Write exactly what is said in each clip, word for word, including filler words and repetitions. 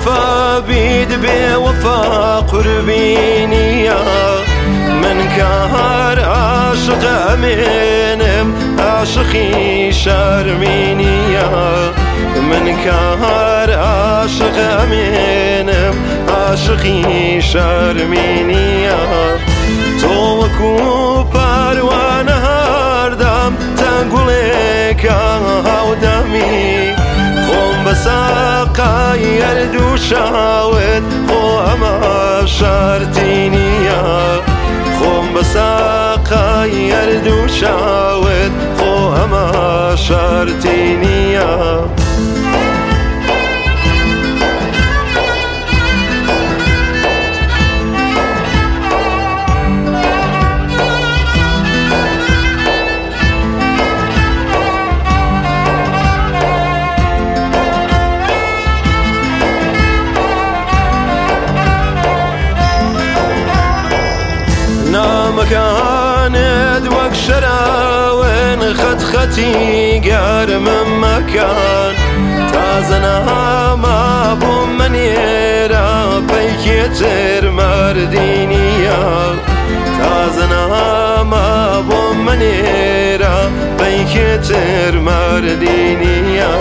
وفا بيد بوفا قربيني من كهر عاشق أمينم عاشقي شرميني من كهر عاشق أمينم عاشقي شرميني تو وكو پروانه هر دم تنگولك هاودمي خم بساقا يردو شاود خو اما شرطيني خم بساقا يردو شاود خو اما شرطيني مكانت وك شراوين خد ختي قار من مكان تازنا ما بو منيرا بيكتر مردينيا تازنا ما بو منيرا بيكتر مردينيا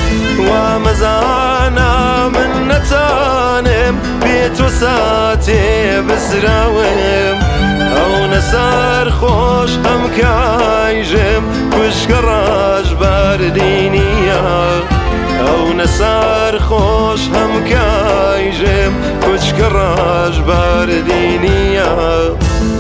ومزانا من نتانم بيت وساتي بزراوم او نسار خوش هم كايجم كش كراج باردينيا او نسار خوش هم كايجم كش كراج باردينيا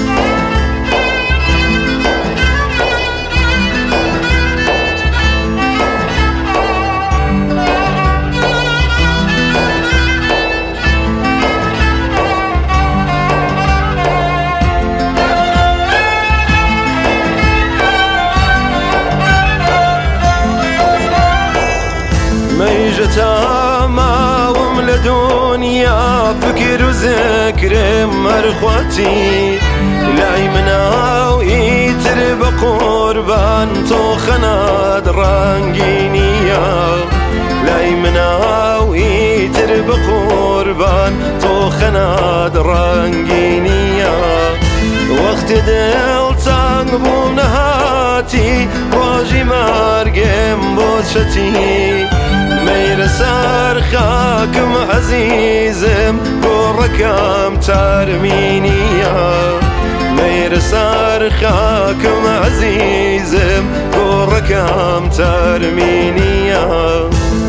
ميجتا ما وم لدنيا فكر وذكر مرخوتي لاي مناو يتر بقربان تو خناد رانجينيا لاي مناو يتر بقربان تو خناد رانجينيا وقت دل تانگ بو نهاتي واجي مرگم بوشتي مير سار خاكم عزيزم قركم ترمينيا مير سار خاكم عزيزم قركم ترمينيا